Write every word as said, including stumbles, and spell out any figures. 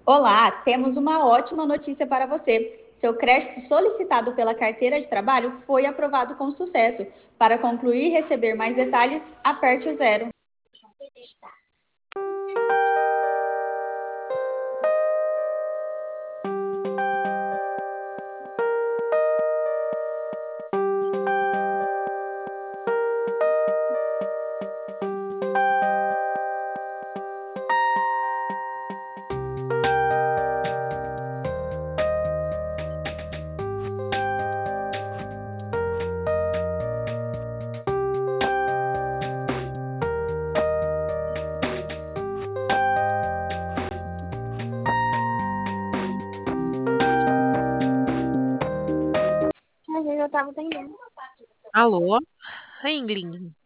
Olá, temos uma ótima notícia para você. Seu crédito solicitado pela carteira de trabalho foi aprovado com sucesso. Para concluir e receber mais detalhes, aperte o zero. Mas eu já tava entendendo. Alô, Ringling.